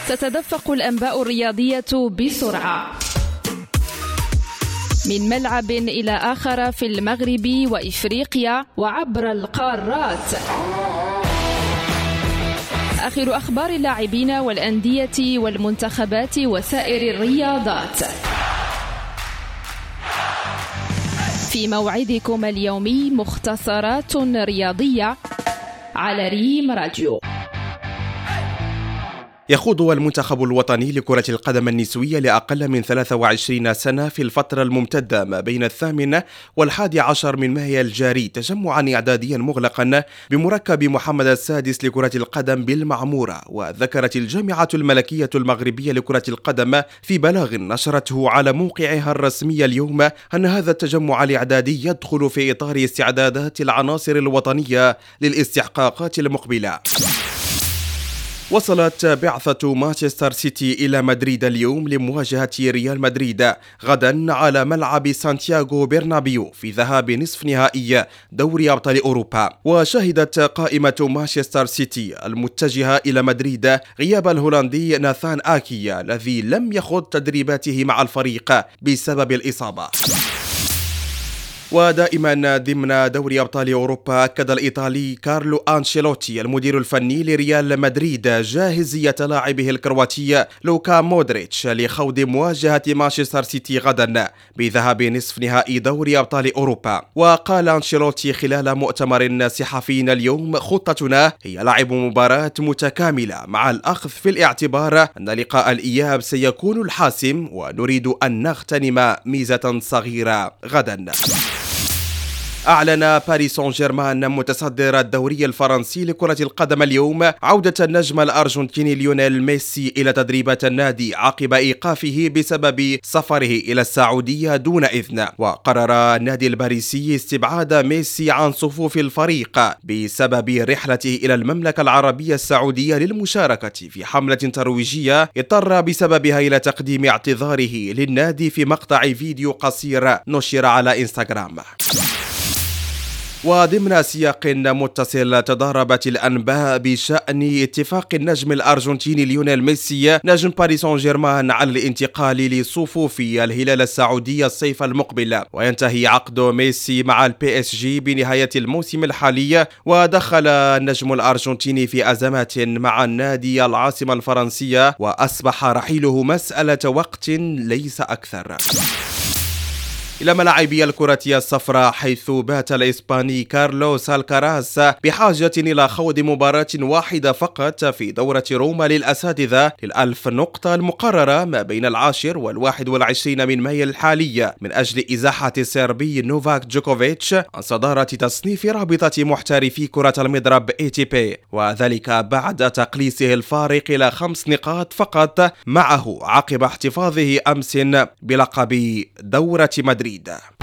تتدفق الأنباء الرياضية بسرعة من ملعب إلى آخر في المغرب وإفريقيا وعبر القارات. آخر أخبار اللاعبين والأندية والمنتخبات وسائر الرياضات في موعدكم اليومي مختصرات رياضية على ريم راديو. يخوض المنتخب الوطني لكرة القدم النسوية لأقل من 23 سنة في الفترة الممتدة ما بين 8 و11 من مايو الجاري تجمعا إعداديا مغلقا بمركب محمد السادس لكرة القدم بالمعمورة. وذكرت الجامعة الملكية المغربية لكرة القدم في بلاغ نشرته على موقعها الرسمي اليوم أن هذا التجمع الإعدادي يدخل في إطار استعدادات العناصر الوطنية للاستحقاقات المقبلة. وصلت بعثة مانشستر سيتي إلى مدريد اليوم لمواجهة ريال مدريد غدا على ملعب سانتياغو برنابيو في ذهاب نصف نهائي دوري أبطال أوروبا. وشهدت قائمة مانشستر سيتي المتجهة إلى مدريد غياب الهولندي ناثان آكي الذي لم يخوض تدريباته مع الفريق بسبب الإصابة. ودائما ضمن دوري أبطال أوروبا، أكد الإيطالي كارلو أنشيلوتي المدير الفني لريال مدريد جاهزية لاعبه الكرواتي لوكا مودريتش لخوض مواجهة مانشستر سيتي غدا بذهاب نصف نهائي دوري أبطال أوروبا. وقال أنشيلوتي خلال مؤتمر صحفي اليوم: خطتنا هي لعب مباراة متكاملة مع الأخذ في الاعتبار أن لقاء الإياب سيكون الحاسم ونريد أن نغتنم ميزة صغيرة غدا. أعلن باريس سان جيرمان متصدر الدوري الفرنسي لكرة القدم اليوم عودة النجم الأرجنتيني ليونيل ميسي إلى تدريبات النادي عقب إيقافه بسبب سفره إلى السعودية دون إذن. وقرر النادي الباريسي استبعاد ميسي عن صفوف الفريق بسبب رحلته إلى المملكة العربية السعودية للمشاركة في حملة ترويجية اضطر بسببها إلى تقديم اعتذاره للنادي في مقطع فيديو قصير نشر على إنستغرام. وضمن سياق متصل، تضاربت الأنباء بشأن اتفاق النجم الأرجنتيني ليونيل ميسي نجم باريس سان جيرمان على الانتقال لصفوف الهلال السعودي الصيف المقبل. وينتهي عقد ميسي مع البي اس جي بنهاية الموسم الحالي. ودخل النجم الأرجنتيني في أزمات مع النادي العاصمة الفرنسية، وأصبح رحيله مسألة وقت ليس أكثر. إلى ملاعب الكرة الصفراء، حيث بات الإسباني كارلوس الكاراس بحاجة إلى خوض مباراة واحدة فقط في دورة روما للأساتذة لل1000 نقطة المقررة ما بين 10 و21 من مايو الحالي من أجل إزاحة السربي نوفاك جوكوفيتش عن صدارة تصنيف رابطة محترفي كرة المضرب ATP، وذلك بعد تقليصه الفارق إلى 5 نقاط فقط معه عقب احتفاظه أمس بلقب دورة مدريد.